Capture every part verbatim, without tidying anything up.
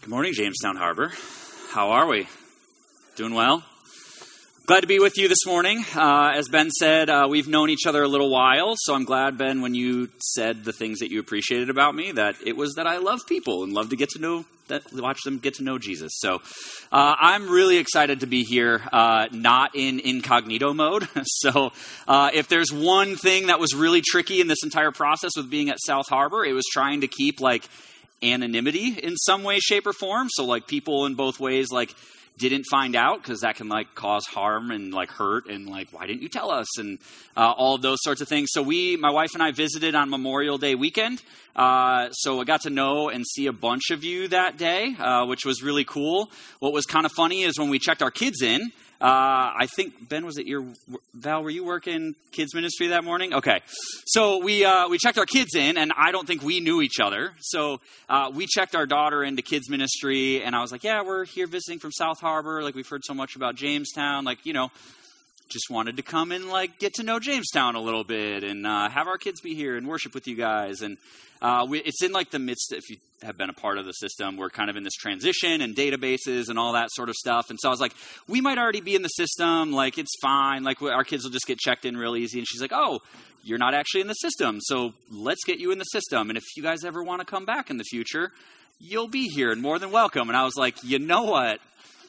Good morning, Jamestown Harbor. How are we? Doing well? Glad to be with you this morning. Uh, as Ben said, uh, we've known each other a little while, so I'm glad, Ben, when you said the things that you appreciated about me, that it was that I love people and love to get to know, that watch them get to know Jesus. So uh, I'm really excited to be here, uh, not in incognito mode. So uh, if there's one thing that was really tricky in this entire process with being at South Harbor, it was trying to keep like anonymity in some way, shape, or form. So like people in both ways like didn't find out because that can like cause harm and like hurt and like, why didn't you tell us? And uh, all of those sorts of things. So we, my wife and I visited on Memorial Day weekend. Uh, so I got to know and see a bunch of you that day, uh, which was really cool. What was kind of funny is when we checked our kids in, Uh, I think, Ben, was it your, Val, were you working kids ministry that morning? Okay. So we uh, we checked our kids in, and I don't think we knew each other. So uh, we checked our daughter into kids ministry, and I was like, yeah, we're here visiting from South Harbor. Like, we've heard so much about Jamestown. Like, you know, just wanted to come and, like, get to know Jamestown a little bit and uh, have our kids be here and worship with you guys. And uh, we, it's in, like, the midst, if you have been a part of the system, we're kind of in this transition and databases and all that sort of stuff. And so I was like, we might already be in the system. Like, it's fine. Like, our kids will just get checked in real easy. And she's like, oh, you're not actually in the system. So let's get you in the system. And if you guys ever want to come back in the future, you'll be here and more than welcome. And I was like, you know what?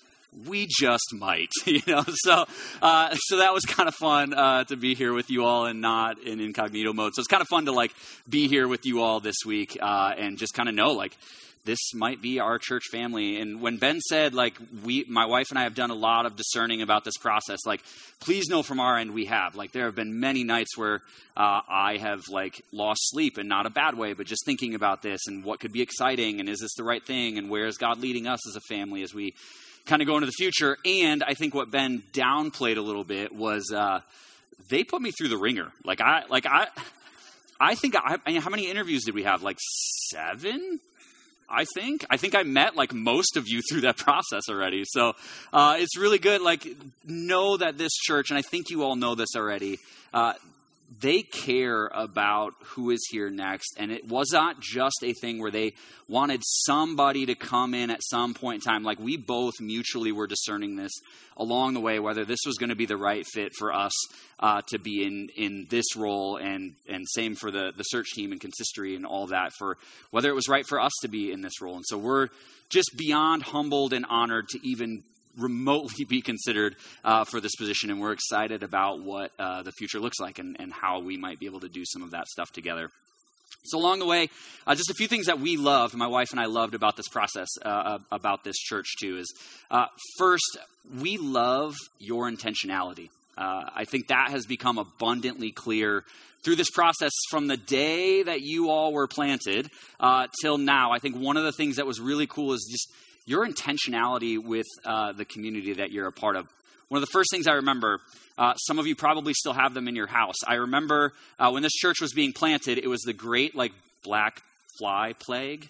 We just might, you know, so uh, so that was kind of fun uh, to be here with you all and not in incognito mode. So it's kind of fun to like be here with you all this week uh, and just kind of know like this might be our church family. And when Ben said like we, my wife and I have done a lot of discerning about this process, like please know from our end we have. Like there have been many nights where uh, I have like lost sleep, and not a bad way, but just thinking about this and what could be exciting and is this the right thing and where is God leading us as a family as we kind of go into the future. And I think what Ben downplayed a little bit was uh, they put me through the ringer. Like I, like I, I think I, I mean, how many interviews did we have? Like seven, I think. I think I met like most of you through that process already. So uh, it's really good. Like know that this church, and I think you all know this already. Uh, They care about who is here next. And it was not just a thing where they wanted somebody to come in at some point in time. Like we both mutually were discerning this along the way, whether this was going to be the right fit for us uh, to be in, in this role, and, and same for the, the search team and consistory and all that, for whether it was right for us to be in this role. And so we're just beyond humbled and honored to even remotely be considered uh, for this position, and we're excited about what uh, the future looks like and, and how we might be able to do some of that stuff together. So along the way, uh, just a few things that we love, my wife and I loved about this process, uh, about this church too, is uh, first, we love your intentionality. Uh, I think that has become abundantly clear through this process from the day that you all were planted uh, till now. I think one of the things that was really cool is just your intentionality with uh, the community that you're a part of. One of the first things I remember, uh, some of you probably still have them in your house. I remember uh, when this church was being planted, it was the great like black fly plague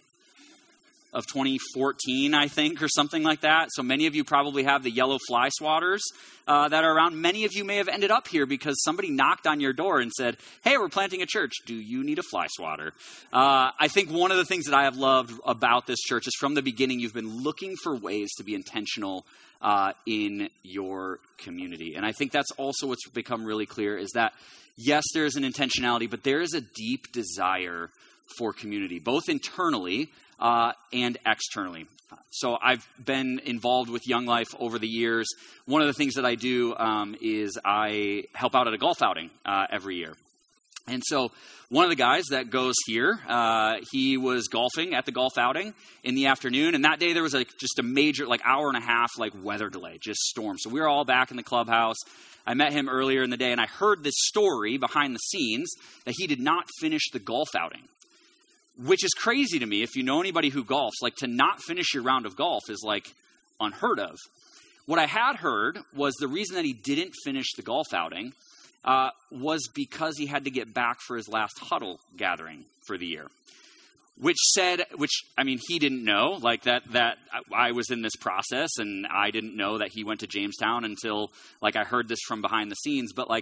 of twenty fourteen, I think, or something like that. So many of you probably have the yellow fly swatters uh, that are around. Many of you may have ended up here because somebody knocked on your door and said, hey, we're planting a church. Do you need a fly swatter? Uh, I think one of the things that I have loved about this church is from the beginning, you've been looking for ways to be intentional uh, in your community. And I think that's also what's become really clear is that, yes, there is an intentionality, but there is a deep desire for community, both internally Uh, and externally. So I've been involved with Young Life over the years. One of the things that I do um, is I help out at a golf outing uh, every year. And so one of the guys that goes here, uh, he was golfing at the golf outing in the afternoon. And that day there was a, just a major, like hour and a half, like weather delay, just storm. So we were all back in the clubhouse. I met him earlier in the day and I heard this story behind the scenes that he did not finish the golf outing. Which is crazy to me if you know anybody who golfs. Like to not finish your round of golf is like unheard of. What I had heard was the reason that he didn't finish the golf outing uh, was because he had to get back for his last huddle gathering for the year. Which said, which, I mean, he didn't know, like that, that I was in this process and I didn't know that he went to Jamestown until like I heard this from behind the scenes. But like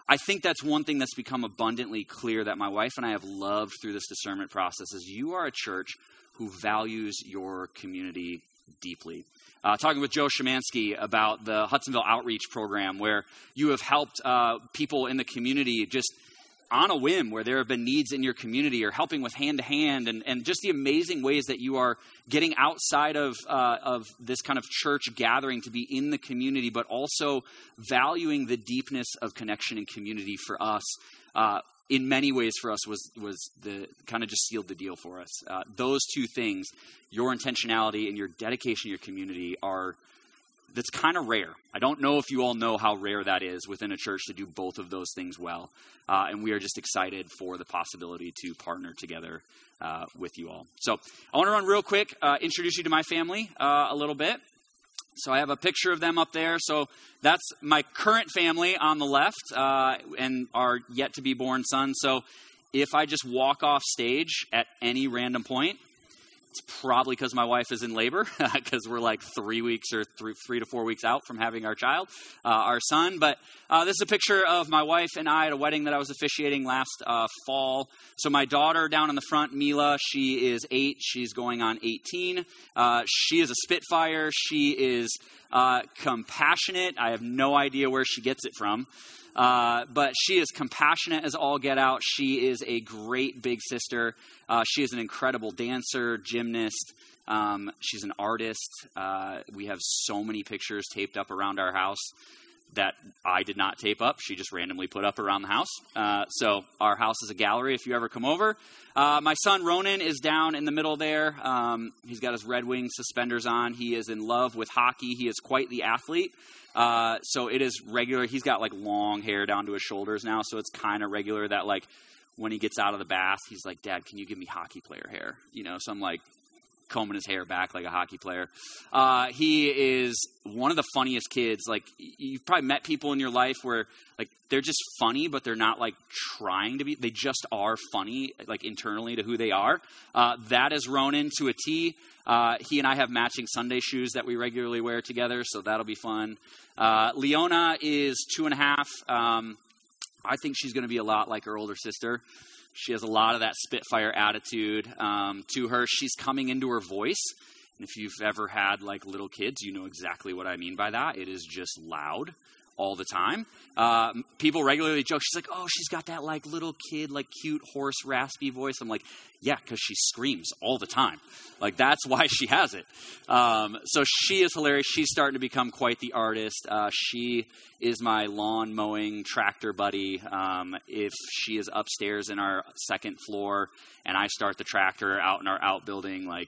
I think that's one thing that's become abundantly clear that my wife and I have loved through this discernment process is you are a church who values your community deeply. Uh, talking with Joe Szymanski about the Hudsonville Outreach Program, where you have helped uh, people in the community just on a whim, where there have been needs in your community, or helping with hand-to-hand, and, and just the amazing ways that you are getting outside of uh, of this kind of church gathering to be in the community, but also valuing the deepness of connection and community for us. Uh, in many ways for us was was the kind of just sealed the deal for us. Uh, those two things, your intentionality and your dedication to your community, are that's kind of rare. I don't know if you all know how rare that is within a church to do both of those things well. Uh, and we are just excited for the possibility to partner together uh, with you all. So I want to run real quick, uh, introduce you to my family uh, a little bit. So I have a picture of them up there. So that's my current family on the left uh, and our yet to be born son. So if I just walk off stage at any random point, it's probably because my wife is in labor, because we're like three weeks or three, three to four weeks out from having our child, uh, our son. But uh, this is a picture of my wife and I at a wedding that I was officiating last uh, fall. So my daughter down in the front, Mila, she is eight. She's going on eighteen. Uh, she is a Spitfire. She is uh, compassionate. I have no idea where she gets it from. Uh, but she is compassionate as all get out. She is a great big sister. Uh, she is an incredible dancer, gymnast. Um, she's an artist. Uh, we have so many pictures taped up around our house that I did not tape up. She just randomly put up around the house. Uh, so our house is a gallery if you ever come over. Uh, my son Ronan is down in the middle there. Um, he's got his Red Wings suspenders on. He is in love with hockey. He is quite the athlete. Uh, so it is regular. He's got like long hair down to his shoulders now. So it's kind of regular that like when he gets out of the bath, he's like, Dad, can you give me hockey player hair? You know, so I'm like combing his hair back like a hockey player. Uh, he is one of the funniest kids. Like you've probably met people in your life where like they're just funny, but they're not like trying to be, they just are funny, like internally to who they are. Uh, that is Ronan to a T. Uh, he and I have matching Sunday shoes that we regularly wear together, so that'll be fun. Uh, Leona is two and a half. Um, I think she's going to be a lot like her older sister. She has a lot of that Spitfire attitude um, to her. She's coming into her voice. And if you've ever had like little kids, you know exactly what I mean by that. It is just loud all the time. Uh, people regularly joke, she's like, oh, she's got that like little kid, like cute, hoarse, raspy voice. I'm like, yeah, because she screams all the time. Like that's why she has it. Um, so she is hilarious. She's starting to become quite the artist. Uh, she is my lawn mowing tractor buddy. Um, if she is upstairs in our second floor and I start the tractor out in our outbuilding, like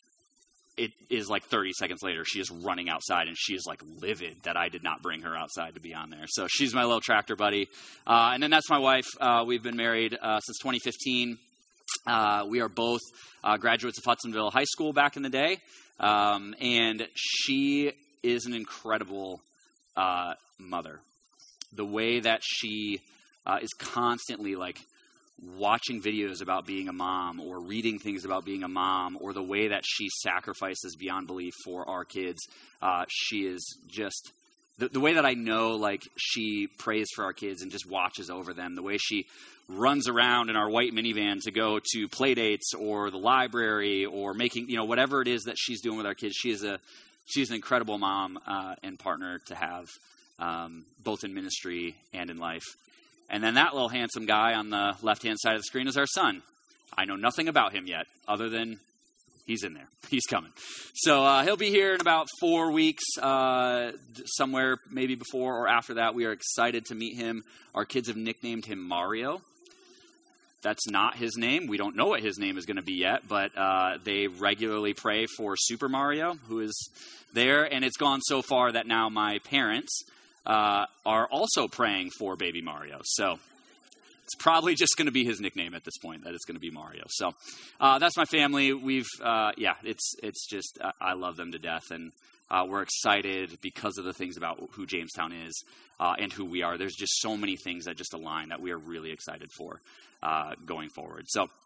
it is like thirty seconds later, she is running outside and she is like livid that I did not bring her outside to be on there. So she's my little tractor buddy. Uh, and then that's my wife. Uh, we've been married uh, since twenty fifteen. Uh, we are both uh, graduates of Hudsonville High School back in the day. Um, and she is an incredible uh, mother. The way that she uh, is constantly like watching videos about being a mom or reading things about being a mom, or the way that she sacrifices beyond belief for our kids. Uh, she is just the, the way that I know, like she prays for our kids and just watches over them, the way she runs around in our white minivan to go to play dates or the library or making, you know, whatever it is that she's doing with our kids. She is a, she's an incredible mom uh, and partner to have, um, both in ministry and in life. And then that little handsome guy on the left-hand side of the screen is our son. I know nothing about him yet, other than he's in there. He's coming. So uh, he'll be here in about four weeks, uh, somewhere maybe before or after that. We are excited to meet him. Our kids have nicknamed him Mario. That's not his name. We don't know what his name is going to be yet, but uh, they regularly pray for Super Mario, who is there. And it's gone so far that now my parents Uh, are also praying for baby Mario. So it's probably just going to be his nickname at this point, that it's going to be Mario. So uh, that's my family. We've, uh, yeah, it's it's just, uh, I love them to death. And uh, we're excited because of the things about who Jamestown is uh, and who we are. There's just so many things that just align that we are really excited for uh, going forward. So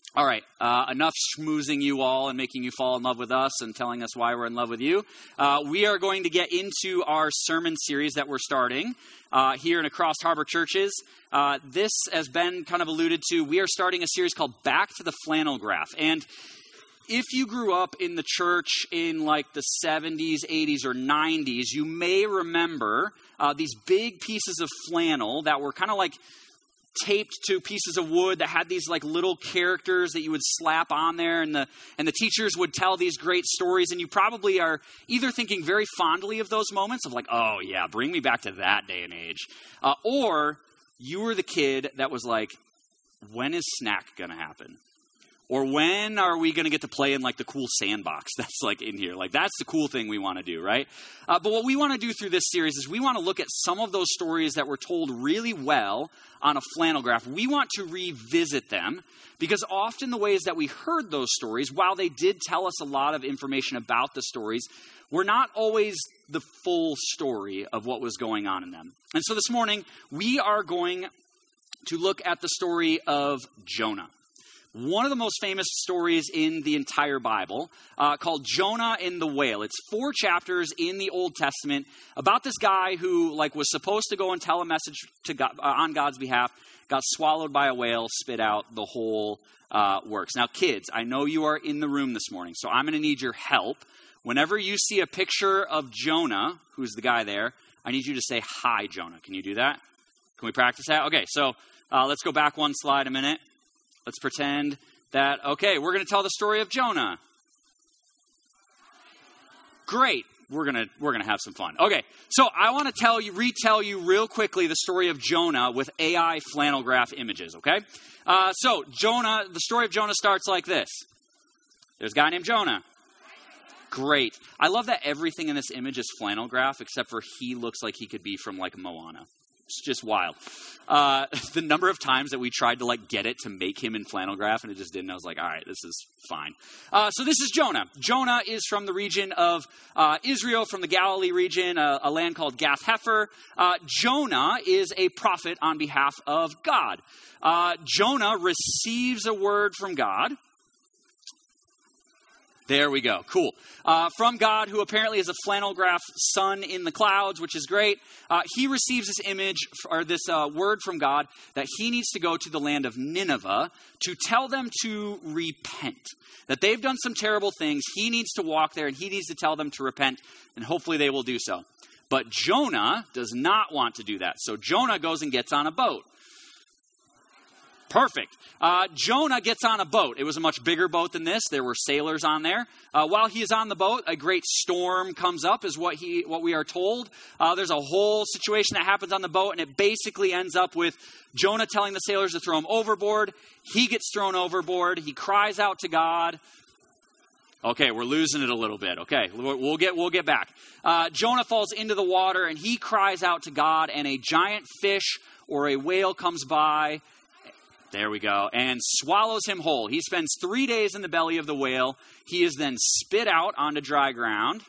All right, uh, enough schmoozing you all and making you fall in love with us and telling us why we're in love with you. Uh, we are going to get into our sermon series that we're starting uh, here in Across Harbor Churches. Uh, this, as Ben kind of alluded to, we are starting a series called Back to the Flannel Graph. And if you grew up in the church in like the seventies, eighties, or nineties, you may remember uh, these big pieces of flannel that were kind of like taped to pieces of wood that had these like little characters that you would slap on there, and the and the teachers would tell these great stories, and you probably are either thinking very fondly of those moments of like, oh yeah, bring me back to that day and age, uh, or you were the kid that was like, when is snack gonna happen? Or when are we going to get to play in like the cool sandbox that's like in here? Like that's the cool thing we want to do, right? Uh, but what we want to do through this series is we want to look at some of those stories that were told really well on a flannel graph. We want to revisit them because often the ways that we heard those stories, while they did tell us a lot of information about the stories, were not always the full story of what was going on in them. And so this morning, we are going to look at the story of Jonah. One of the most famous stories in the entire Bible, uh, called Jonah and the Whale. It's four chapters in the Old Testament about this guy who, like, was supposed to go and tell a message to God, uh, on God's behalf, got swallowed by a whale, spit out the whole uh, works. Now, kids, I know you are in the room this morning, so I'm going to need your help. Whenever you see a picture of Jonah, who's the guy there, I need you to say, "Hi, Jonah." Can you do that? Can we practice that? Okay, so uh, let's go back one slide a minute. Let's pretend that, okay, we're going to tell the story of Jonah. Great. We're going to we're going to have some fun. Okay, so I want to tell you, retell you real quickly the story of Jonah with A I flannel graph images, okay? Uh, so Jonah, the story of Jonah starts like this. There's a guy named Jonah. Great. I love that everything in this image is flannel graph except for he looks like he could be from like Moana. It's just wild. Uh, the number of times that we tried to like get it to make him in flannel graph and it just didn't. I was like, all right, this is fine. Uh, so this is Jonah. Jonah is from the region of uh, Israel, from the Galilee region, a, a land called Gath-Hepher. Uh, Jonah is a prophet on behalf of God. Uh, Jonah receives a word from God. There we go. Cool. Uh, from God, who apparently is a flannel graph sun in the clouds, which is great. Uh, he receives this image or this uh, word from God that he needs to go to the land of Nineveh to tell them to repent. That they've done some terrible things. He needs to walk there and he needs to tell them to repent, and hopefully they will do so. But Jonah does not want to do that. So Jonah goes and gets on a boat. Perfect. Uh, Jonah gets on a boat. It was a much bigger boat than this. There were sailors on there. Uh, while he is on the boat, a great storm comes up, is what he, what we are told. Uh, there's a whole situation that happens on the boat, and it basically ends up with Jonah telling the sailors to throw him overboard. He gets thrown overboard. He cries out to God. Okay, we're losing it a little bit. Okay, we'll get we'll get back. Uh, Jonah falls into the water, and he cries out to God, and a giant fish or a whale comes by. There we go. And swallows him whole. He spends three days in the belly of the whale. He is then spit out onto dry ground.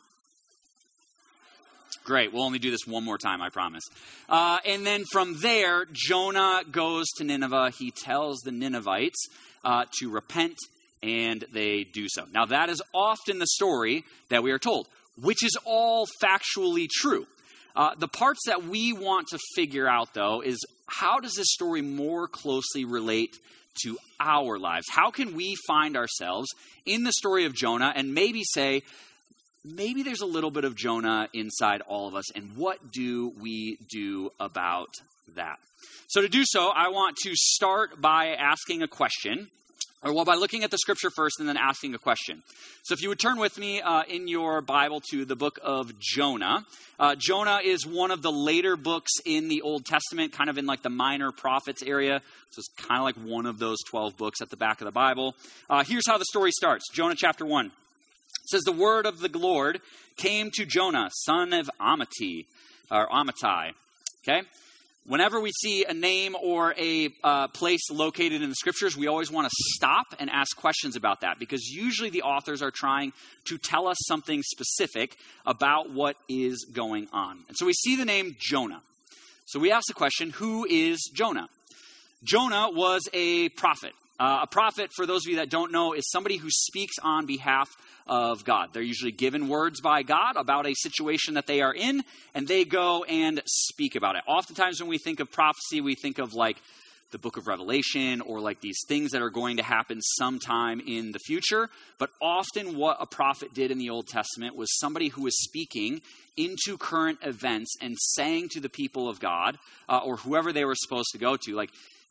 Great. We'll only do this one more time, I promise. Uh, and then from there, Jonah goes to Nineveh. He tells the Ninevites uh, to repent, and they do so. Now, that is often the story that we are told, which is all factually true. Uh, the parts that we want to figure out, though, is how does this story more closely relate to our lives? How can we find ourselves in the story of Jonah and maybe say, maybe there's a little bit of Jonah inside all of us, and what do we do about that? So to do so, I want to start by asking a question. Or well, by looking at the scripture first and then asking a question. So if you would turn with me uh, in your Bible to the book of Jonah. Uh, Jonah is one of the later books in the Old Testament, kind of in like the minor prophets area. So it's kind of like one of those twelve books at the back of the Bible. Uh, here's how the story starts. Jonah chapter one. It says, the word of the Lord came to Jonah, son of Amittai, or Amittai. Okay? Whenever we see a name or a uh, place located in the scriptures, we always want to stop and ask questions about that, because usually the authors are trying to tell us something specific about what is going on. And so we see the name Jonah. So we ask the question, who is Jonah? Jonah was a prophet. Uh, a prophet, for those of you that don't know, is somebody who speaks on behalf of God. They're usually given words by God about a situation that they are in, and they go and speak about it. Oftentimes when we think of prophecy, we think of like the book of Revelation or like these things that are going to happen sometime in the future. But often what a prophet did in the Old Testament was somebody who was speaking into current events and saying to the people of God, uh, or whoever they were supposed to go to, like,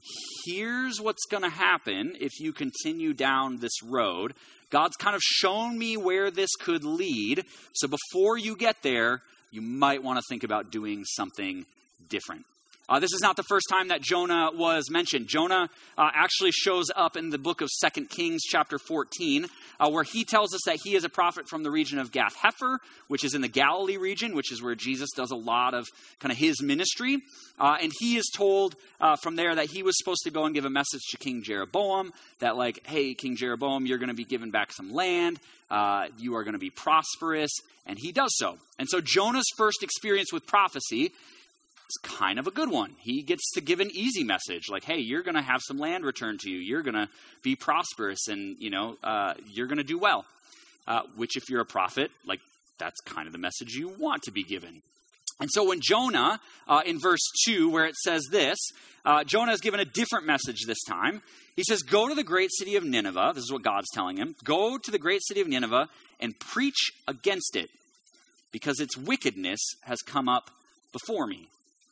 here's what's going to happen if you continue down this road. God's kind of shown me where this could lead. So before you get there, you might want to think about doing something different. Uh, this is not the first time that Jonah was mentioned. Jonah uh, actually shows up in the book of Second Kings chapter fourteen, uh, where he tells us that he is a prophet from the region of Gath-Hepher, which is in the Galilee region, which is where Jesus does a lot of kind of his ministry. Uh, and he is told uh, from there that he was supposed to go and give a message to King Jeroboam that, like, hey, King Jeroboam, you're going to be given back some land. Uh, you are going to be prosperous. And he does so. And so Jonah's first experience with prophecy is kind of a good one. He gets to give an easy message like, hey, you're going to have some land returned to you. You're going to be prosperous and, you know, uh, you're going to do well. Uh, which if you're a prophet, like, that's kind of the message you want to be given. And so when Jonah, uh, in verse two, where it says this, uh, Jonah is given a different message this time. He says, go to the great city of Nineveh. This is what God's telling him. Go to the great city of Nineveh and preach against it, because its wickedness has come up before me.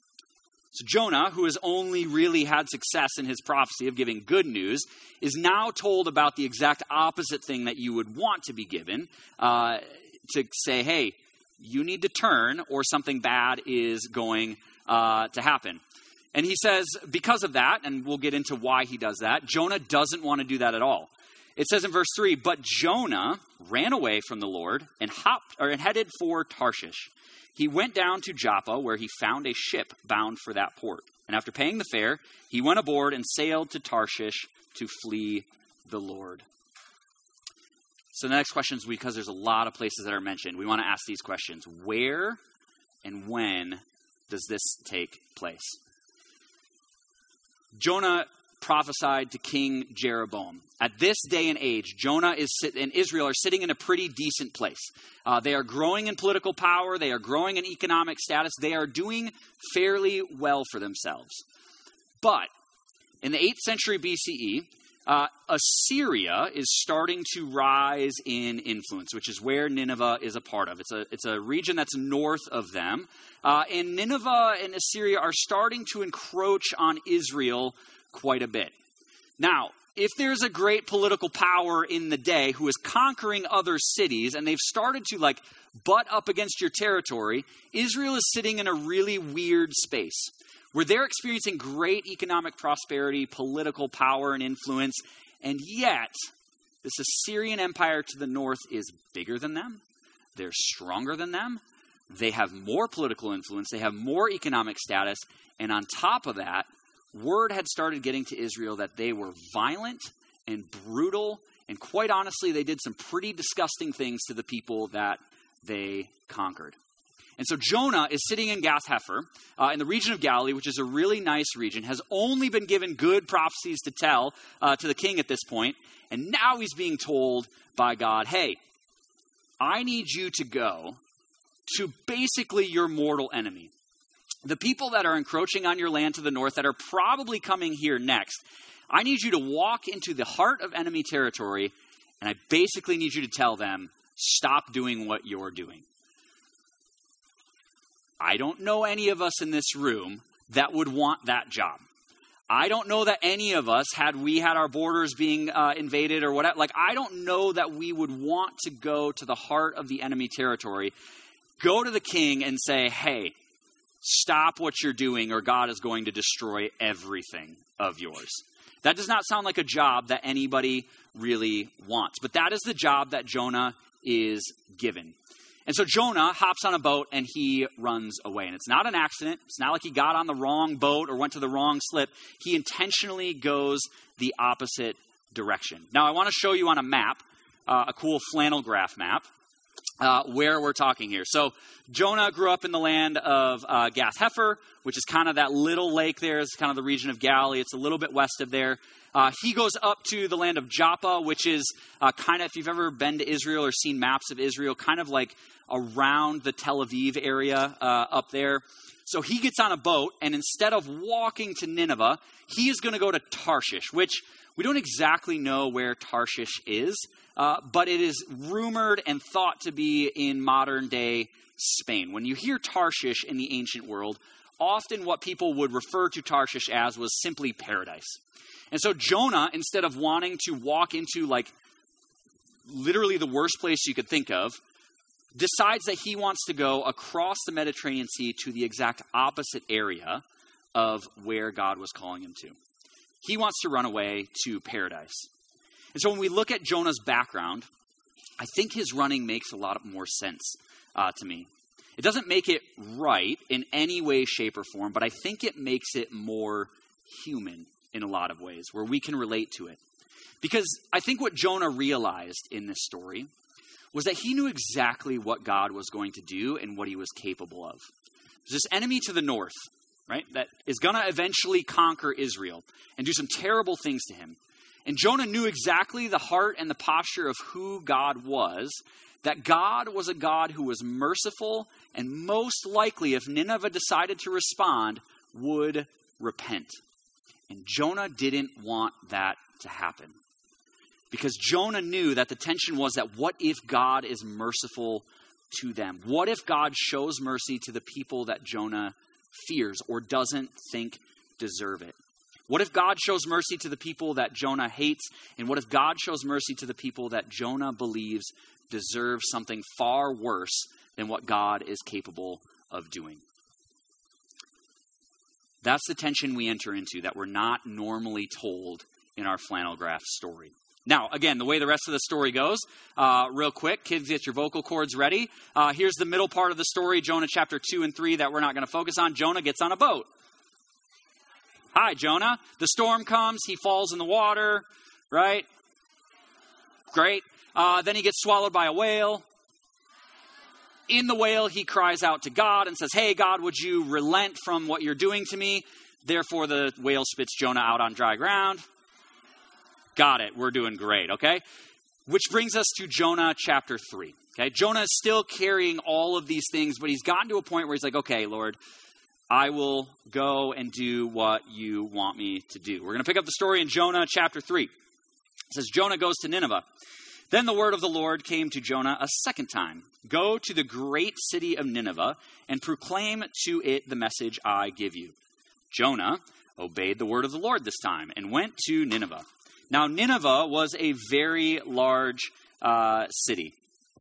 So Jonah, who has only really had success in his prophecy of giving good news, is now told about the exact opposite thing that you would want to be given, uh, to say, hey, you need to turn or something bad is going uh, to happen. And he says, because of that, and we'll get into why he does that, Jonah doesn't want to do that at all. It says in verse three, but Jonah ran away from the Lord and hopped or and headed for Tarshish. He went down to Joppa, where he found a ship bound for that port. And after paying the fare, he went aboard and sailed to Tarshish to flee the Lord. So the next question is, because there's a lot of places that are mentioned, we want to ask these questions. Where and when does this take place? Jonah prophesied to King Jeroboam. At this day and age, Jonah is sit- and Israel are sitting in a pretty decent place. Uh, they are growing in political power. They are growing in economic status. They are doing fairly well for themselves. But in the eighth century B C E, uh, Assyria is starting to rise in influence, which is where Nineveh is a part of. It's a, it's a region that's north of them. Uh, and Nineveh and Assyria are starting to encroach on Israel quite a bit. Now, if there's a great political power in the day who is conquering other cities and they've started to like butt up against your territory, Israel is sitting in a really weird space where they're experiencing great economic prosperity, political power and influence, and yet this Assyrian empire to the north is bigger than them. They're stronger than them. They have more political influence. They have more economic status. And on top of that, word had started getting to Israel that they were violent and brutal, and quite honestly, they did some pretty disgusting things to the people that they conquered. And so Jonah is sitting in Gath-Hepher, uh, in the region of Galilee, which is a really nice region, has only been given good prophecies to tell uh, to the king at this point, and now he's being told by God, hey, I need you to go to basically your mortal enemy. The people that are encroaching on your land to the north that are probably coming here next, I need you to walk into the heart of enemy territory, and I basically need you to tell them, stop doing what you're doing. I don't know any of us in this room that would want that job. I don't know that any of us, had we had our borders being uh, invaded or whatever, like I don't know that we would want to go to the heart of the enemy territory, go to the king and say, hey, stop what you're doing or God is going to destroy everything of yours. That does not sound like a job that anybody really wants. But that is the job that Jonah is given. And so Jonah hops on a boat and he runs away. And it's not an accident. It's not like he got on the wrong boat or went to the wrong slip. He intentionally goes the opposite direction. Now, I want to show you on a map, uh, a cool flannel graph map, Uh, where we're talking here. So Jonah grew up in the land of uh, Gath-Hepher, which is kind of that little lake there. It's kind of the region of Galilee. It's a little bit west of there. Uh, he goes up to the land of Joppa, which is uh, kind of, if you've ever been to Israel or seen maps of Israel, kind of like around the Tel Aviv area uh, up there. So he gets on a boat, and instead of walking to Nineveh, he is going to go to Tarshish, which we don't exactly know where Tarshish is, uh, but it is rumored and thought to be in modern-day Spain. When you hear Tarshish in the ancient world, often what people would refer to Tarshish as was simply paradise. And so Jonah, instead of wanting to walk into like literally the worst place you could think of, decides that he wants to go across the Mediterranean Sea to the exact opposite area of where God was calling him to. He wants to run away to paradise. And so when we look at Jonah's background, I think his running makes a lot more sense uh, to me. It doesn't make it right in any way, shape, or form, but I think it makes it more human in a lot of ways, where we can relate to it. Because I think what Jonah realized in this story was that he knew exactly what God was going to do and what he was capable of. There's this enemy to the north, right, that is going to eventually conquer Israel and do some terrible things to him. And Jonah knew exactly the heart and the posture of who God was, that God was a God who was merciful and most likely, if Nineveh decided to respond, would repent. And Jonah didn't want that to happen. Because Jonah knew that the tension was that what if God is merciful to them? What if God shows mercy to the people that Jonah fears or doesn't think deserve it? What if God shows mercy to the people that Jonah hates? And what if God shows mercy to the people that Jonah believes deserve something far worse than what God is capable of doing? That's the tension we enter into that we're not normally told in our flannel graph story. Now, again, the way the rest of the story goes, uh, real quick, kids, get your vocal cords ready. Uh, here's the middle part of the story, Jonah chapter two and three, that we're not going to focus on. Jonah gets on a boat. Hi, Jonah. The storm comes. He falls in the water, right? Great. Uh, then he gets swallowed by a whale. In the whale, he cries out to God and says, hey, God, would you relent from what you're doing to me? Therefore, the whale spits Jonah out on dry ground. Got it. We're doing great, okay? Which brings us to Jonah chapter three, okay? Jonah is still carrying all of these things, but he's gotten to a point where he's like, okay, Lord, I will go and do what you want me to do. We're going to pick up the story in Jonah chapter three. It says, Jonah goes to Nineveh. Then the word of the Lord came to Jonah a second time. Go to the great city of Nineveh and proclaim to it the message I give you. Jonah obeyed the word of the Lord this time and went to Nineveh. Now, Nineveh was a very large uh, city.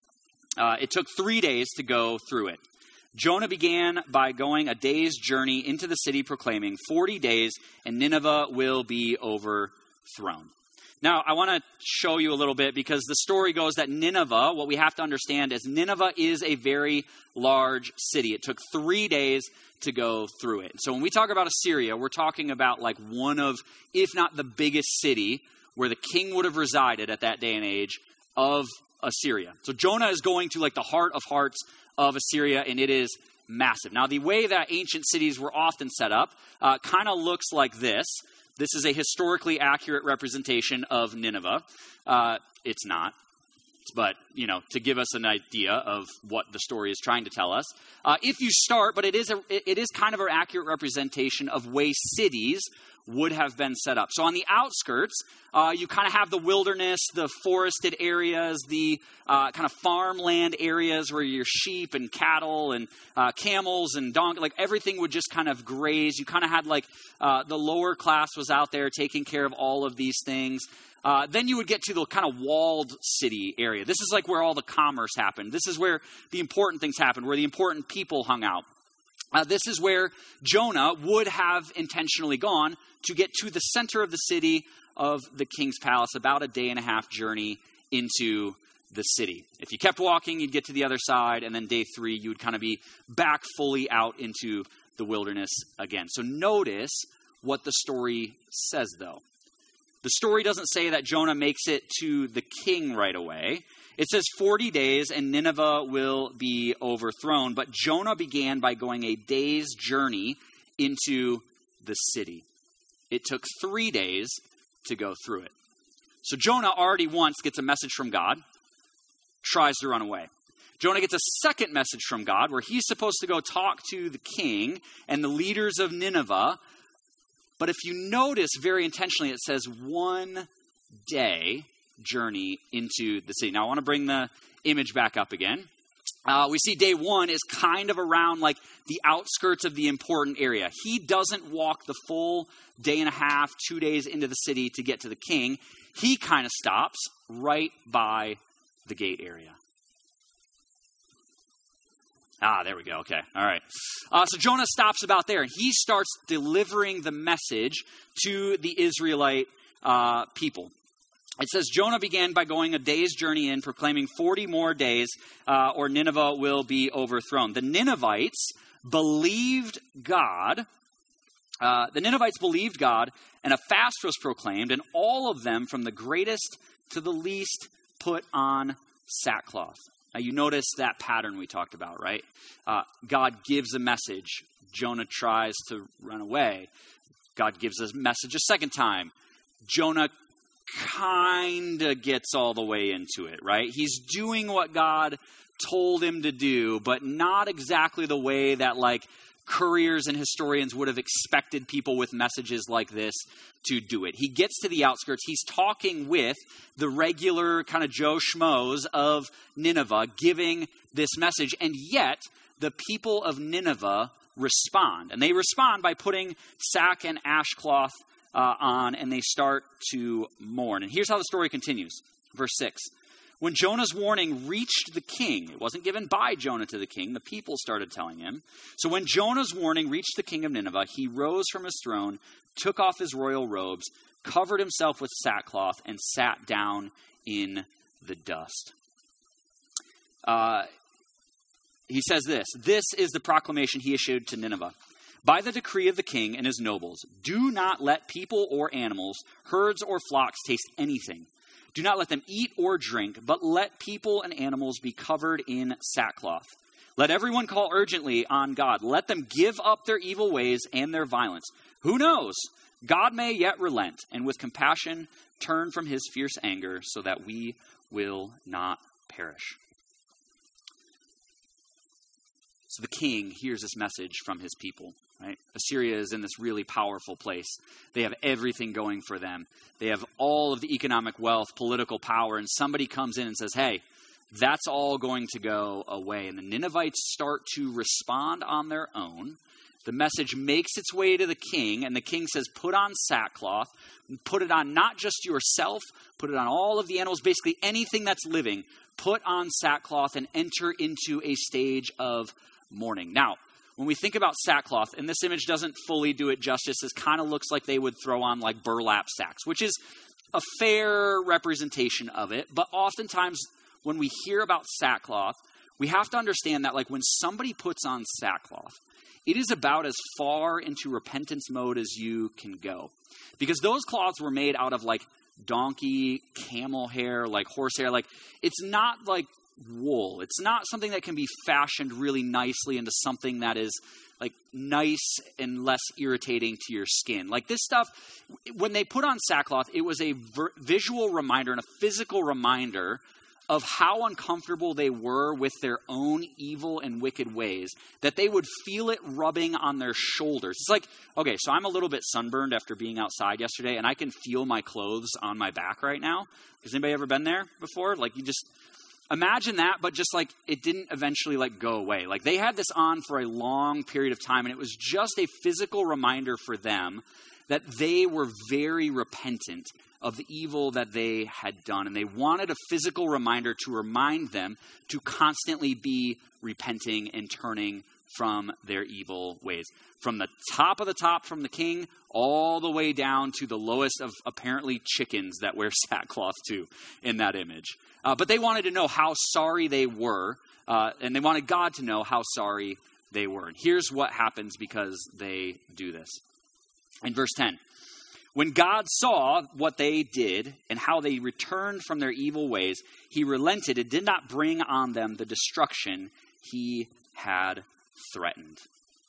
Uh, it took three days to go through it. Jonah began by going a day's journey into the city proclaiming, forty days and Nineveh will be overthrown. Now, I want to show you a little bit because the story goes that Nineveh, what we have to understand is Nineveh is a very large city. It took three days to go through it. So when we talk about Assyria, we're talking about like one of, if not the biggest city where the king would have resided at that day and age of Assyria. So Jonah is going to like the heart of hearts of Assyria, and it is massive. Now, the way that ancient cities were often set up uh, kind of looks like this. This is a historically accurate representation of Nineveh. Uh, it's not, but, you know, to give us an idea of what the story is trying to tell us. Uh, if you start, but it is a, it is kind of an accurate representation of way cities would have been set up. So on the outskirts, uh, you kind of have the wilderness, the forested areas, the uh, kind of farmland areas where your sheep and cattle and uh, camels and donkeys, like everything would just kind of graze. You kind of had like uh, the lower class was out there taking care of all of these things. Uh, then you would get to the kind of walled city area. This is like where all the commerce happened. This is where the important things happened, where the important people hung out. Uh, this is where Jonah would have intentionally gone to get to the center of the city of the king's palace, about a day and a half journey into the city. If you kept walking, you'd get to the other side, and then day three, you would kind of be back fully out into the wilderness again. So notice what the story says, though. The story doesn't say that Jonah makes it to the king right away. It says forty days and Nineveh will be overthrown. But Jonah began by going a day's journey into the city. It took three days to go through it. So Jonah already once gets a message from God, tries to run away. Jonah gets a second message from God where he's supposed to go talk to the king and the leaders of Nineveh. But if you notice very intentionally, it says one day journey into the city. Now I want to bring the image back up again. Uh, we see day one is kind of around like the outskirts of the important area. He doesn't walk the full day and a half, two days into the city to get to the king. He kind of stops right by the gate area. Ah, there we go. Okay. All right. Uh, so Jonah stops about there and he starts delivering the message to the Israelite uh, people. It says, Jonah began by going a day's journey in, proclaiming forty more days, uh, or Nineveh will be overthrown. The Ninevites believed God. Uh, the Ninevites believed God, and a fast was proclaimed, and all of them, from the greatest to the least, put on sackcloth. Now, you notice that pattern we talked about, right? Uh, God gives a message. Jonah tries to run away. God gives a message a second time. Jonah kind of gets all the way into it, right? He's doing what God told him to do, but not exactly the way that like couriers and historians would have expected people with messages like this to do it. He gets to the outskirts. He's talking with the regular kind of Joe Schmoes of Nineveh, giving this message, and yet the people of Nineveh respond. And they respond by putting sack and ash cloth Uh, on, and they start to mourn. And here's how the story continues. Verse six. When Jonah's warning reached the king, it wasn't given by Jonah to the king, the people started telling him. So when Jonah's warning reached the king of Nineveh, he rose from his throne, took off his royal robes, covered himself with sackcloth, and sat down in the dust. Uh, he says this, this is the proclamation he issued to Nineveh. By the decree of the king and his nobles, do not let people or animals, herds or flocks taste anything. Do not let them eat or drink, but let people and animals be covered in sackcloth. Let everyone call urgently on God. Let them give up their evil ways and their violence. Who knows? God may yet relent and with compassion turn from his fierce anger so that we will not perish. So the king hears this message from his people. Right? Assyria is in this really powerful place. They have everything going for them. They have all of the economic wealth, political power, and somebody comes in and says, hey, that's all going to go away. And the Ninevites start to respond on their own. The message makes its way to the king, and the king says, put on sackcloth, put it on not just yourself, put it on all of the animals, basically anything that's living, put on sackcloth and enter into a stage of mourning. Now, when we think about sackcloth, and this image doesn't fully do it justice, it kind of looks like they would throw on like burlap sacks, which is a fair representation of it. But oftentimes when we hear about sackcloth, we have to understand that like when somebody puts on sackcloth, it is about as far into repentance mode as you can go. Because those cloths were made out of like donkey, camel hair, like horse hair. Like it's not like wool. It's not something that can be fashioned really nicely into something that is like nice and less irritating to your skin. Like this stuff, when they put on sackcloth, it was a ver- visual reminder and a physical reminder of how uncomfortable they were with their own evil and wicked ways, that they would feel it rubbing on their shoulders. It's like, okay, so I'm a little bit sunburned after being outside yesterday, and I can feel my clothes on my back right now. Has anybody ever been there before? Like you just imagine that, but just like it didn't eventually like go away. Like they had this on for a long period of time, and it was just a physical reminder for them that they were very repentant of the evil that they had done. And they wanted a physical reminder to remind them to constantly be repenting and turning from their evil ways. From the top of the top, from the king, all the way down to the lowest of apparently chickens that wear sackcloth too in that image. Uh, but they wanted to know how sorry they were, uh, and they wanted God to know how sorry they were. And here's what happens because they do this. In verse ten, when God saw what they did and how they returned from their evil ways, he relented and did not bring on them the destruction he had threatened.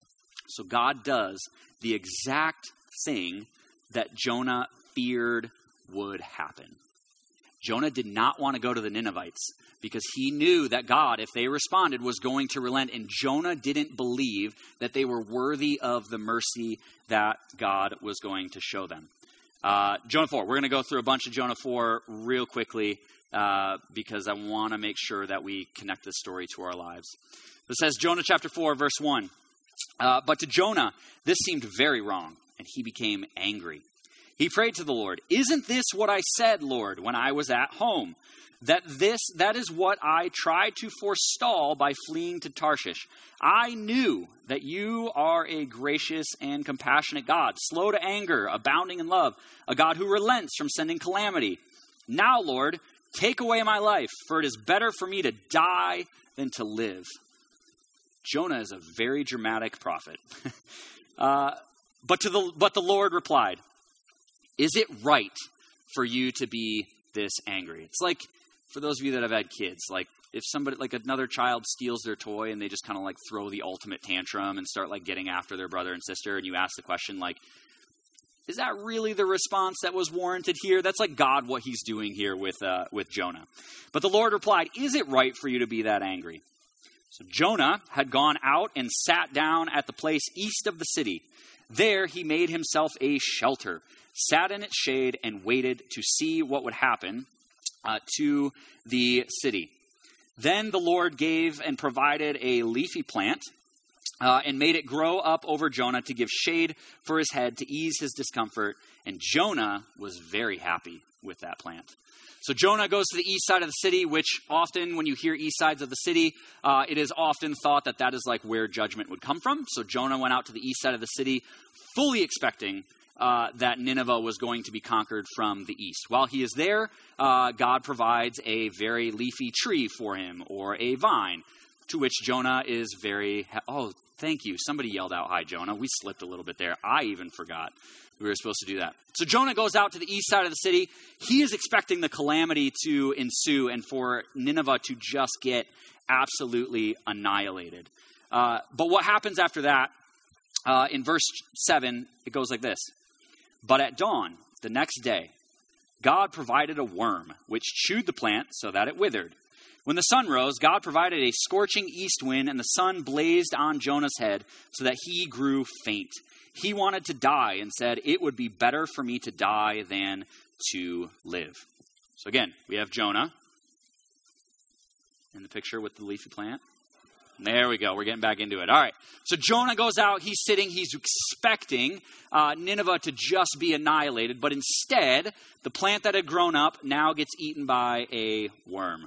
So God does the exact thing that Jonah feared would happen. Jonah did not want to go to the Ninevites because he knew that God, if they responded, was going to relent. And Jonah didn't believe that they were worthy of the mercy that God was going to show them. Uh, Jonah four. We're going to go through a bunch of Jonah four real quickly uh, because I want to make sure that we connect this story to our lives. It says, Jonah chapter four, verse one. Uh, but to Jonah, this seemed very wrong, and he became angry. He prayed to the Lord, "Isn't this what I said, Lord, when I was at home? That this, that is what I tried to forestall by fleeing to Tarshish. I knew that you are a gracious and compassionate God, slow to anger, abounding in love, a God who relents from sending calamity. Now, Lord, take away my life, for it is better for me to die than to live." Jonah is a very dramatic prophet. uh, but to the but the Lord replied, "Is it right for you to be this angry?" It's like, for those of you that have had kids, like if somebody, like another child steals their toy and they just kind of like throw the ultimate tantrum and start like getting after their brother and sister, and you ask the question like, is that really the response that was warranted here? That's like God, what he's doing here with uh, with Jonah. But the Lord replied, "Is it right for you to be that angry?" So Jonah had gone out and sat down at the place east of the city. There he made himself a shelter, sat in its shade, and waited to see what would happen uh, to the city. Then the Lord gave and provided a leafy plant uh, and made it grow up over Jonah to give shade for his head to ease his discomfort. And Jonah was very happy with that plant. So Jonah goes to the east side of the city, which often when you hear east sides of the city, uh, it is often thought that that is like where judgment would come from. So Jonah went out to the east side of the city, fully expecting uh, that Nineveh was going to be conquered from the east. While he is there, uh, God provides a very leafy tree for him, or a vine, to which Jonah is very, ha- oh, thank you. Somebody yelled out, "Hi, Jonah." We slipped a little bit there. I even forgot we were supposed to do that. So Jonah goes out to the east side of the city. He is expecting the calamity to ensue and for Nineveh to just get absolutely annihilated. Uh, but what happens after that, uh, in verse seven, it goes like this. But at dawn, the next day, God provided a worm, which chewed the plant so that it withered. When the sun rose, God provided a scorching east wind, and the sun blazed on Jonah's head so that he grew faint. He wanted to die and said, "It would be better for me to die than to live." So again, we have Jonah in the picture with the leafy plant. There we go. We're getting back into it. All right. So Jonah goes out. He's sitting. He's expecting uh, Nineveh to just be annihilated. But instead, the plant that had grown up now gets eaten by a worm.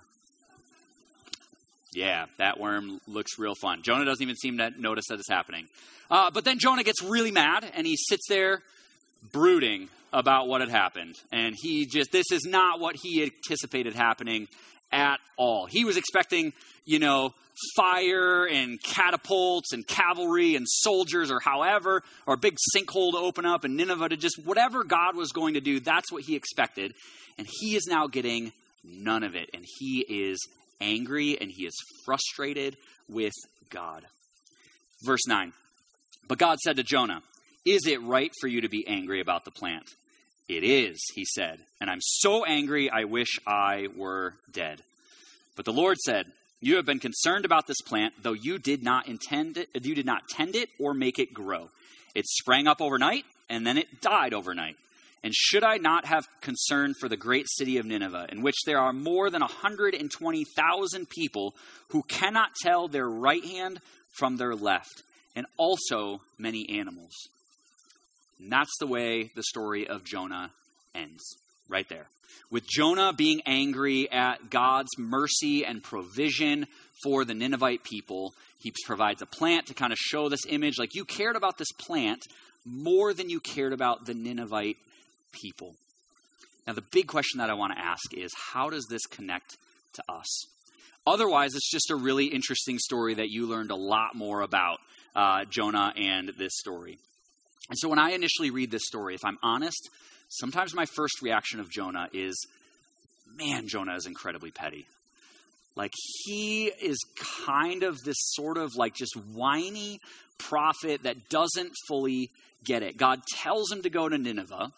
Yeah, that worm looks real fun. Jonah doesn't even seem to notice that it's happening. Uh, but then Jonah gets really mad, and he sits there brooding about what had happened. And he just, this is not what he anticipated happening at all. He was expecting, you know, fire and catapults and cavalry and soldiers or however, or a big sinkhole to open up and Nineveh to just, whatever God was going to do, that's what he expected. And he is now getting none of it. And he is angry and he is frustrated with God. Verse nine. But God said to Jonah, "Is it right for you to be angry about the plant?" "It is," he said, "and I'm so angry I wish I were dead." But the Lord said, "You have been concerned about this plant, though you did not intend it, you did not tend it or make it grow. It sprang up overnight, and then it died overnight. And should I not have concern for the great city of Nineveh, in which there are more than one hundred twenty thousand people who cannot tell their right hand from their left, and also many animals?" And that's the way the story of Jonah ends, right there. With Jonah being angry at God's mercy and provision for the Ninevite people, he provides a plant to kind of show this image, like you cared about this plant more than you cared about the Ninevite people. Now, the big question that I want to ask is, how does this connect to us? Otherwise, it's just a really interesting story that you learned a lot more about uh, Jonah and this story. And so when I initially read this story, if I'm honest, sometimes my first reaction of Jonah is, man, Jonah is incredibly petty. Like, he is kind of this sort of like just whiny prophet that doesn't fully get it. God tells him to go to Nineveh.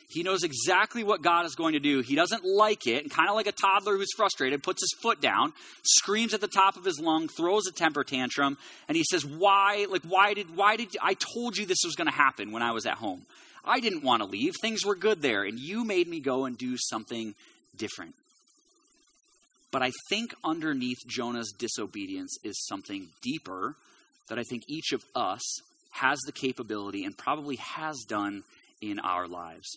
He knows exactly what God is going to do. He doesn't like it, and kind of like a toddler who's frustrated, puts his foot down, screams at the top of his lung, throws a temper tantrum, and he says, why, like, why did, why did, I told you this was going to happen when I was at home. I didn't want to leave. Things were good there, and you made me go and do something different. But I think underneath Jonah's disobedience is something deeper that I think each of us has the capability and probably has done in our lives.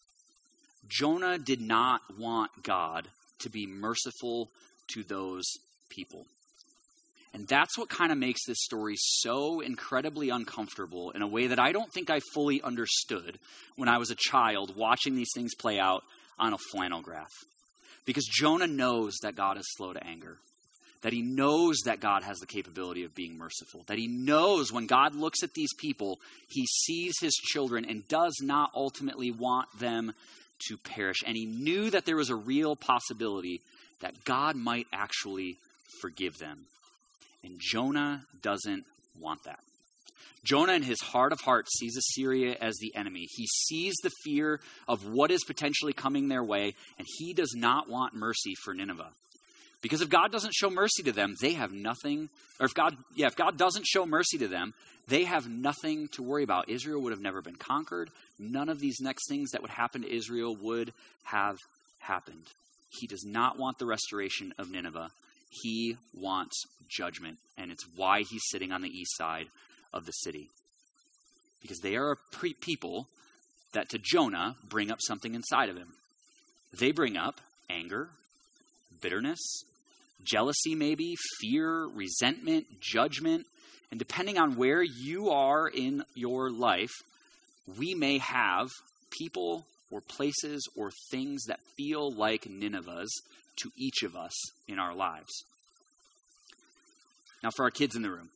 Jonah did not want God to be merciful to those people. And that's what kind of makes this story so incredibly uncomfortable in a way that I don't think I fully understood when I was a child watching these things play out on a flannel graph. Because Jonah knows that God is slow to anger, that he knows that God has the capability of being merciful, that he knows when God looks at these people, he sees his children and does not ultimately want them to perish. And he knew that there was a real possibility that God might actually forgive them. And Jonah doesn't want that. Jonah, in his heart of hearts, sees Assyria as the enemy. He sees the fear of what is potentially coming their way, and he does not want mercy for Nineveh. Because if God doesn't show mercy to them, they have nothing, or if God, yeah, if God doesn't show mercy to them, they have nothing to worry about. Israel would have never been conquered. None of these next things that would happen to Israel would have happened. He does not want the restoration of Nineveh. He wants judgment, and it's why he's sitting on the east side of the city. Because they are a pre- people that to Jonah bring up something inside of him. They bring up anger, bitterness, jealousy maybe, fear, resentment, judgment. And depending on where you are in your life, we may have people or places or things that feel like Ninevehs to each of us in our lives. Now for our kids in the room,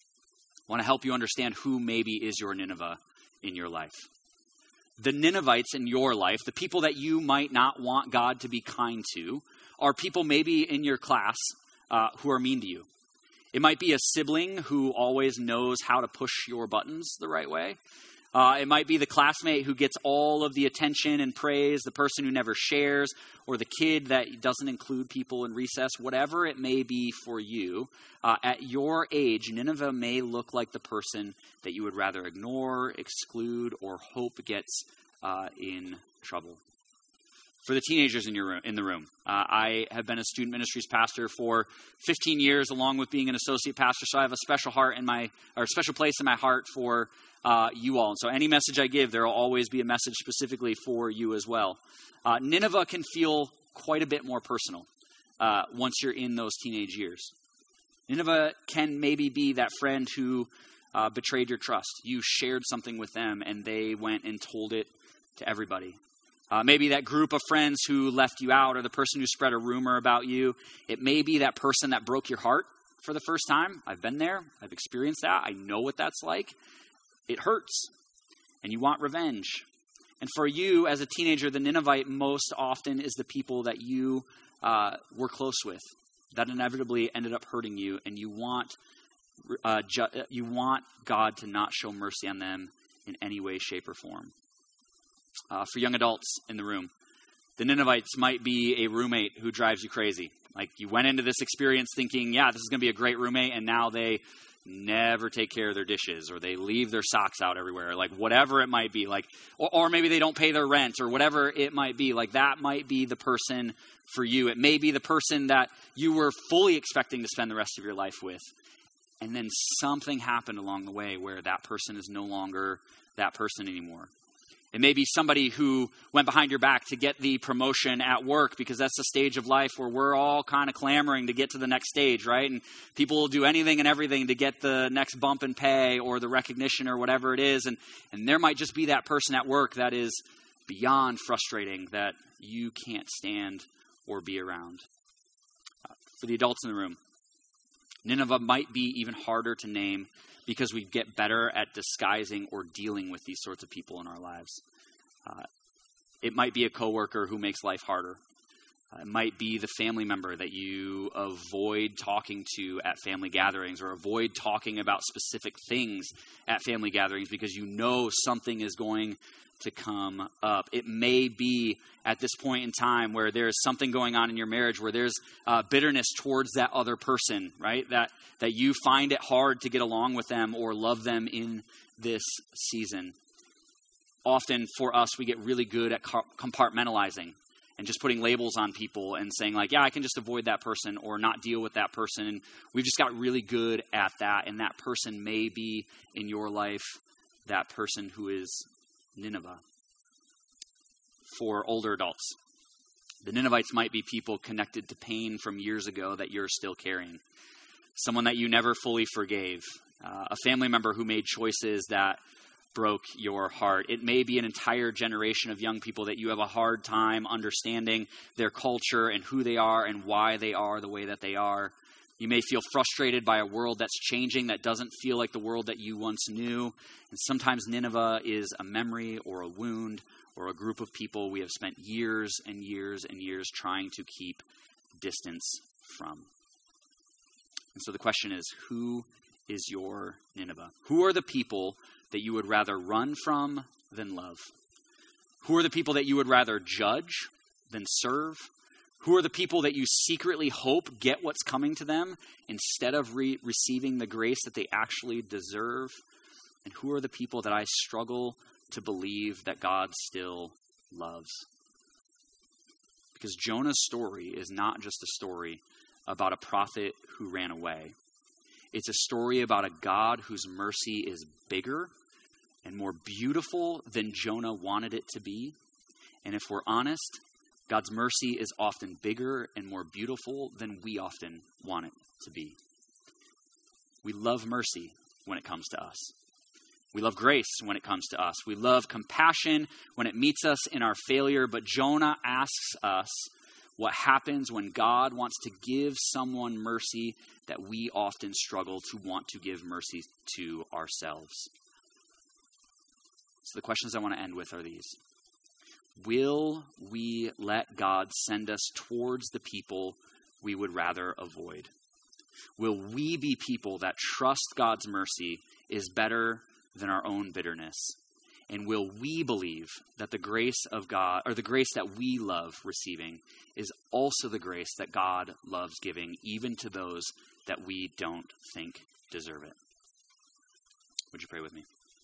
I want to help you understand who maybe is your Nineveh in your life. The Ninevites in your life, the people that you might not want God to be kind to, are people maybe in your class uh, who are mean to you. It might be a sibling who always knows how to push your buttons the right way. Uh, it might be the classmate who gets all of the attention and praise, the person who never shares, or the kid that doesn't include people in recess, whatever it may be for you. Uh, at your age, Nineveh may look like the person that you would rather ignore, exclude, or hope gets uh, in trouble. For the teenagers in your room, in the room, uh, I have been a student ministries pastor for fifteen years, along with being an associate pastor. So I have a special heart in my, or a special place in my heart for uh, you all. And so any message I give, there will always be a message specifically for you as well. Uh, Nineveh can feel quite a bit more personal uh, once you're in those teenage years. Nineveh can maybe be that friend who uh, betrayed your trust. You shared something with them, and they went and told it to everybody. Uh, maybe that group of friends who left you out, or the person who spread a rumor about you. It may be that person that broke your heart for the first time. I've been there. I've experienced that. I know what that's like. It hurts, and you want revenge. And for you as a teenager, the Ninevite most often is the people that you uh, were close with, that inevitably ended up hurting you, and you want uh, ju- you want God to not show mercy on them in any way, shape, or form. Uh, for young adults in the room, the Ninevites might be a roommate who drives you crazy. Like you went into this experience thinking, yeah, this is going to be a great roommate, and now they never take care of their dishes, or they leave their socks out everywhere, like whatever it might be. Like, or, or maybe they don't pay their rent, or whatever it might be. Like that might be the person for you. It may be the person that you were fully expecting to spend the rest of your life with, and then something happened along the way where that person is no longer that person anymore. It may be somebody who went behind your back to get the promotion at work, because that's the stage of life where we're all kind of clamoring to get to the next stage, right? And people will do anything and everything to get the next bump in pay or the recognition or whatever it is. And, and there might just be that person at work that is beyond frustrating, that you can't stand or be around. Uh, for the adults in the room, Nineveh might be even harder to name, because we get better at disguising or dealing with these sorts of people in our lives. Uh, it might be a coworker who makes life harder. Uh, it might be the family member that you avoid talking to at family gatherings, or avoid talking about specific things at family gatherings because you know something is going to come up. It may be at this point in time where there's something going on in your marriage where there's uh, bitterness towards that other person, right? That that you find it hard to get along with them or love them in this season. Often for us, we get really good at compartmentalizing and just putting labels on people and saying like, yeah, I can just avoid that person or not deal with that person. And we've just got really good at that. And that person may be in your life that person who is Nineveh. For older adults, the Ninevites might be people connected to pain from years ago that you're still carrying. Someone that you never fully forgave. Uh, a family member who made choices that broke your heart. It may be an entire generation of young people that you have a hard time understanding their culture and who they are and why they are the way that they are. You may feel frustrated by a world that's changing, that doesn't feel like the world that you once knew. And sometimes Nineveh is a memory or a wound or a group of people we have spent years and years and years trying to keep distance from. And so the question is, who is your Nineveh? Who are the people that you would rather run from than love? Who are the people that you would rather judge than serve? Who are the people that you secretly hope get what's coming to them instead of re- receiving the grace that they actually deserve? And who are the people that I struggle to believe that God still loves? Because Jonah's story is not just a story about a prophet who ran away. It's a story about a God whose mercy is bigger and more beautiful than Jonah wanted it to be. And if we're honest, God's mercy is often bigger and more beautiful than we often want it to be. We love mercy when it comes to us. We love grace when it comes to us. We love compassion when it meets us in our failure. But Jonah asks us what happens when God wants to give someone mercy that we often struggle to want to give mercy to ourselves. So the questions I want to end with are these. Will we let God send us towards the people we would rather avoid? Will we be people that trust God's mercy is better than our own bitterness? And will we believe that the grace of God, or the grace that we love receiving, is also the grace that God loves giving, even to those that we don't think deserve it? Would you pray with me?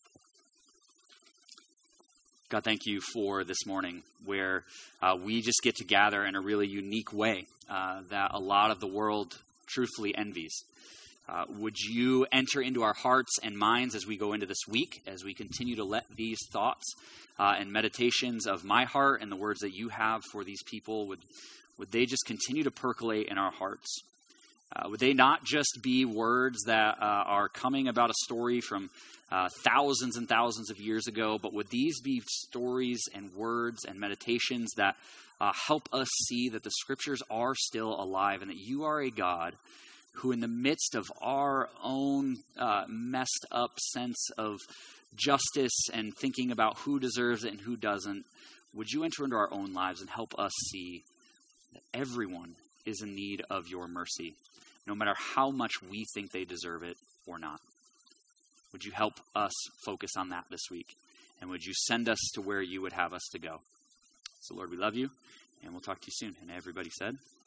God, thank you for this morning where uh, we just get to gather in a really unique way uh, that a lot of the world truthfully envies. Uh, would you enter into our hearts and minds as we go into this week, as we continue to let these thoughts uh, and meditations of my heart and the words that you have for these people, would, would they just continue to percolate in our hearts? Uh, would they not just be words that uh, are coming about a story from uh, thousands and thousands of years ago, but would these be stories and words and meditations that uh, help us see that the scriptures are still alive and that you are a God who in the midst of our own uh, messed up sense of justice and thinking about who deserves it and who doesn't, would you enter into our own lives and help us see that everyone is in need of your mercy, no matter how much we think they deserve it or not? Would you help us focus on that this week? And would you send us to where you would have us to go? So Lord, we love you, and we'll talk to you soon. And everybody said...